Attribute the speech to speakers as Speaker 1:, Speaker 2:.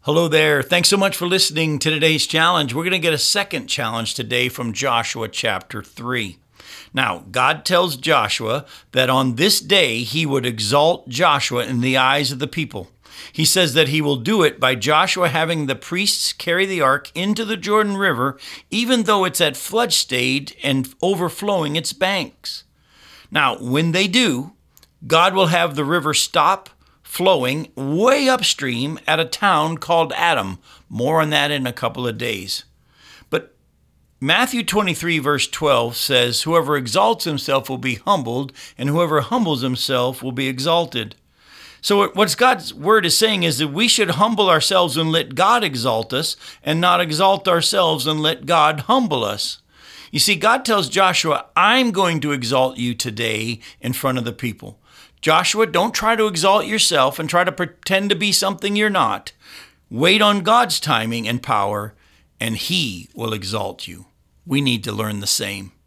Speaker 1: Hello there. Thanks so much for listening to today's challenge. We're going to get a second challenge today from Joshua chapter 3. Now, God tells Joshua that on this day he would exalt Joshua in the eyes of the people. He says that he will do it by Joshua having the priests carry the ark into the Jordan River, even though it's at flood stage and overflowing its banks. Now, when they do, God will have the river stop flowing way upstream at a town called Adam. More on that in a couple of days. But Matthew 23 verse 12 says, "Whoever exalts himself will be humbled, and whoever humbles himself will be exalted." So what God's word is saying is that we should humble ourselves and let God exalt us, and not exalt ourselves and let God humble us. You see, God tells Joshua, I'm going to exalt you today in front of the people. Joshua, don't try to exalt yourself and try to pretend to be something you're not. Wait on God's timing and power, and He will exalt you. We need to learn the same.